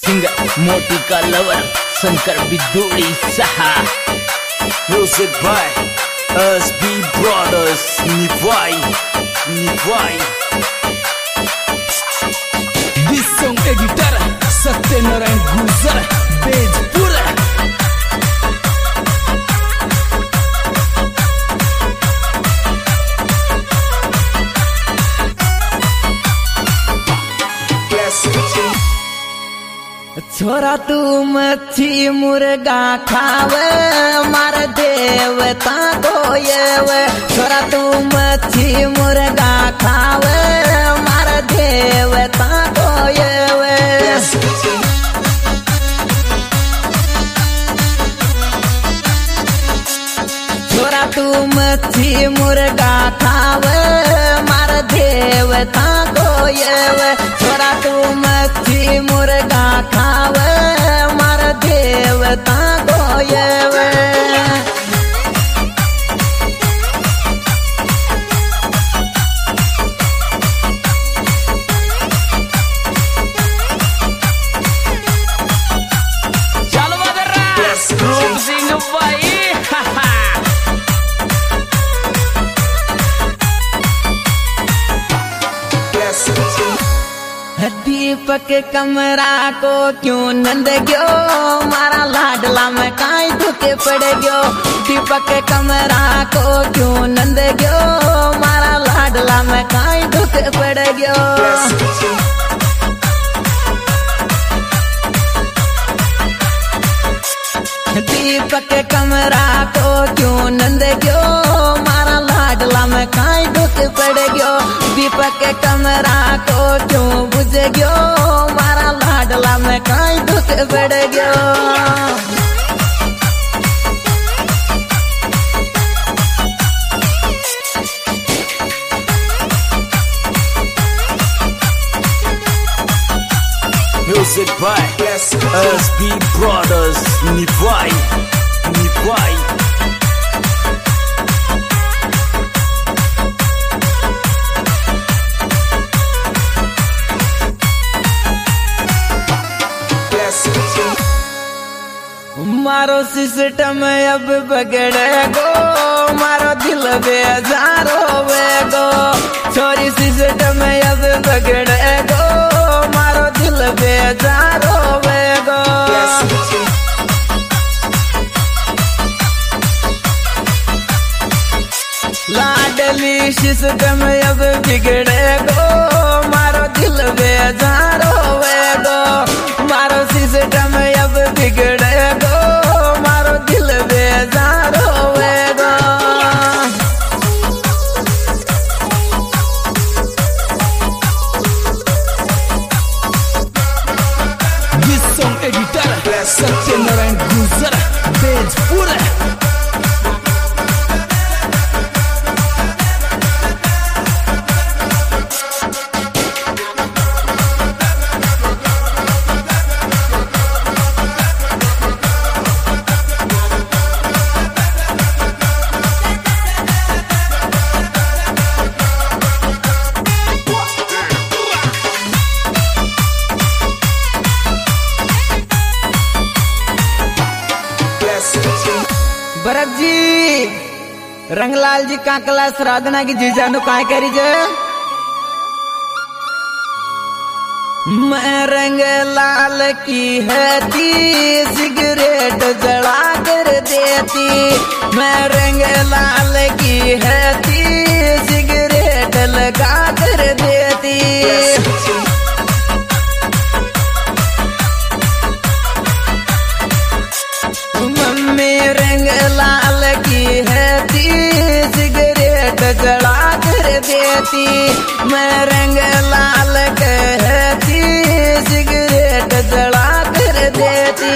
Singer मोती का lover Shankar Bidhuri सहा। Music by SB Brothers Nivai. This song editor Satyanarayan गुजर बेजपुर। छोरा तू मच्छी मुर्गा खावे मार देवता गोयवे। छोरा तू मच्छी मुर्गा खावे मार देवता गोयवे। छोरा तू मच्छी मुर्गा खावे मार देवता गोयवे। छोरा तू मच्छी मुर्गा खावे मार देवता गोयवे। चल बदरा रूप सिंह भाई। दीपक कमरा को क्यों नंद गयो मारा लाडला में काई धोके पड़ गयो। दीपक कमरा को क्यों नंद गयो मारा लाडला में काई धोके पड़ गयो। दीपक कमरा को क्यों नंद गयो मारा लाडला में काई धोके पड़ गयो। दीपक कमरा को क्यों बुझ गयो मारा लाडला में काई धोके पड़ गयो। Music by SB Brothers Nivai. मारो सिस्टम अब बगड़ेगो मारो दिल बेजार होवेगो। छोरी सिस्टम अब बगड़ेगो मारो दिल बेजार होवेगो। लाडली सिस्टम अब बिगड़ेगो मारो दिल बेजार होवेगो। मारो सिस्टम अब बिगड़ेगो मारो दिल बेजार होवेगो। This song editor सत्यनारायण गुजर बेजपुर। भरत जी रंगलाल जी काकला श्राद्धना की जीजानु काय करी जे। मैं रंगलाल की है ती सिगरेट जला कर देती। मैं रंगलाल की है ती सिगरेट लगा कर देती। मम्मी रंगलाल की है ती सिगरेट जला कर देती। मैं रंगलाल के है ती सिगरेट जला कर देती।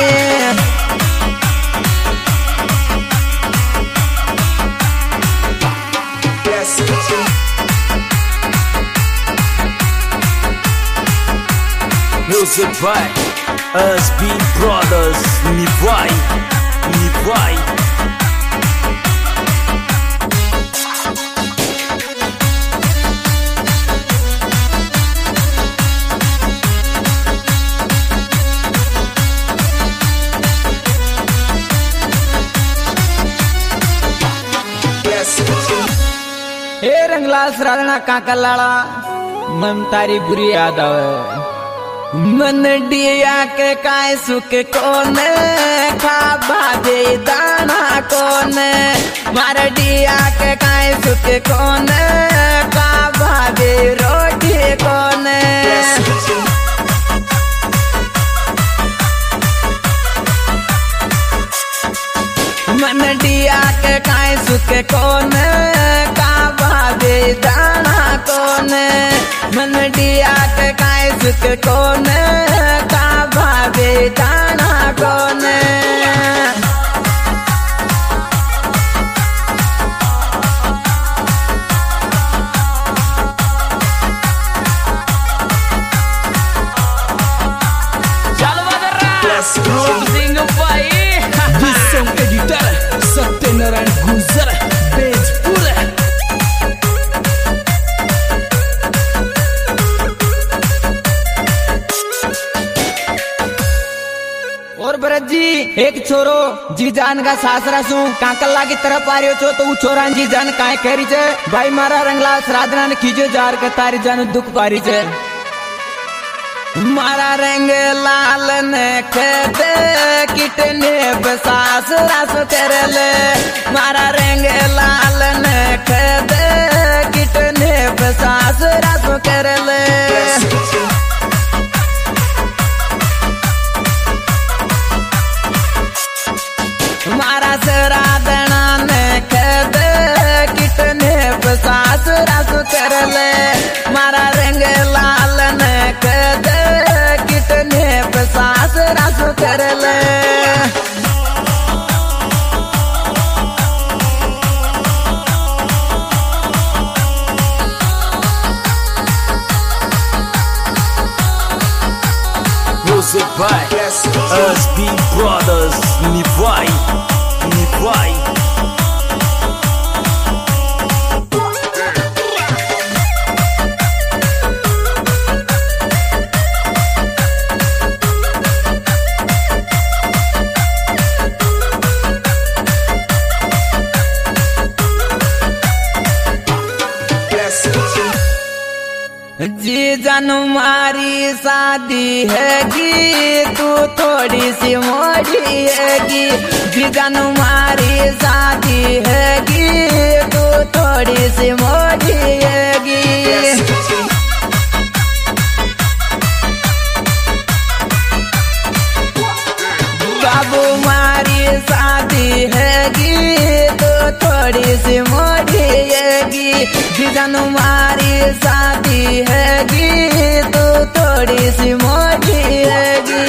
Music by SB Brothers Nivai. Ranglal Saradhna काका लाड़ा मन तारी बुरी याद आवे मन डिया के काय सुख कोने खा भाजे दाना कोने मार डिया के काय सुख कोने खा भाजे रोटी कोने मन डिया के काय सुख कोने का भाजे दाना कोने मन डिया के काय सुख कोने का भाजे दाना कोने चल बदरा सिंह भाई एडिटर सत्यनारायण गुजर बेजपुर और भरत जी एक छोरो जी जान का सासरा सु काकल्ला की तरफ आ रही हो तो वो छोरा जी जान काहे कह रही छे भाई मारा रंगला श्राद्धना ने खींचो जार के तारी जान दुख पारी छे मारा रंग लाल ने खेते कितने बसास रास तेरले मारा रंग लाल ने खेते कितने बसास रास तेरले मारा श्राद्धना ने खेते कितने बसास रास तेरले मारा रंग लाल ने खेते कितने बसास रास तेरले Music by SB Brothers Nivai जी जानू मारी शादी हैगी तू थोड़ी सी मोड़ी हैगी जी जानू मारी शादी हैगी तू थोड़ी सी मोड़ी हैगी बाबू मारी शादी हैगी तो थोड़ी सी मोड़ी हैगी जी जानू मारी शादी हैगी तो थोड़ी सी मोड़ी हैगी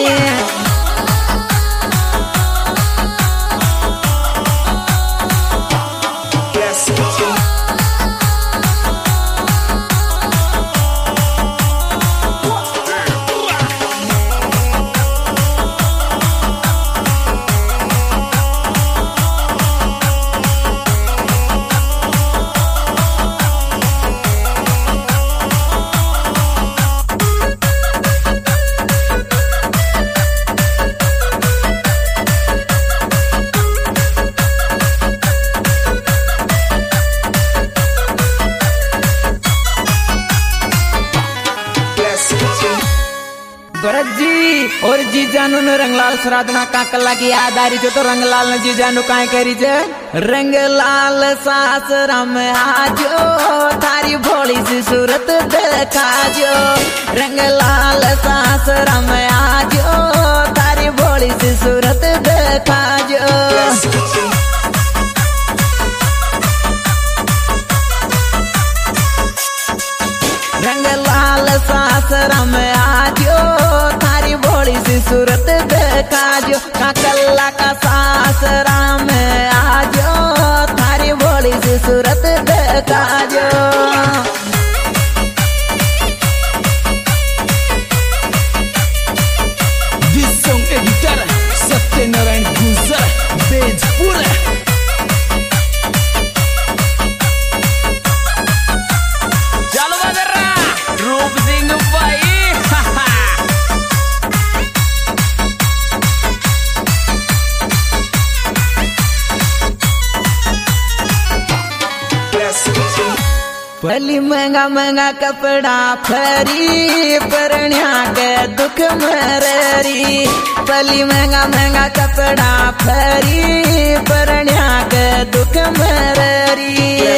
भरत जी और जी जानू ने रंगलाल श्राद्धना काकल्ला की याद आ रही थी तो रंगलाल ने जी जानू काहे कह रही छे रंगलाल सासरा में आजो थारी भोली सी सूरत देखा जो रंगलाल सासरा में आजो थारी भोली सी सूरत देखा जो रंगलाल सासरा में आजो थारी भोली सी सूरत देखा जो काकल्ला का सासरा में आजो थारी भोली सी सूरत देखा जो पली महंगा महंगा कपड़ा फरी परण्या के दुख मररी पली महंगा महंगा कपड़ा फरी परण्या के दुख मररी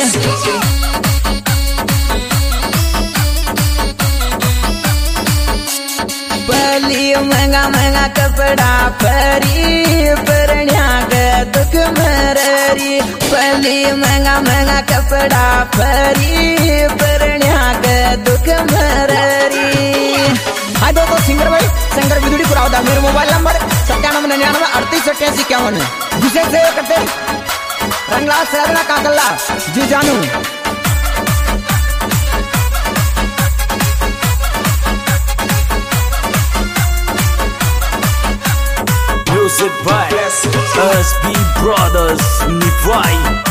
पली महंगा महंगा कपड़ा फरी परण्या के दुख मररी पली महंगा महंगा कपड़ा फरी परण्या के दुख मररी। हाय दोस्तों, सिंगर भाई शंकर बिदुड़ी पुरावदा। मेरा मोबाइल नंबर 9799383851 है। विशेष सेवा करते रंगला सरना काकल्ला जी जानू। Music by SB Brothers Nifai.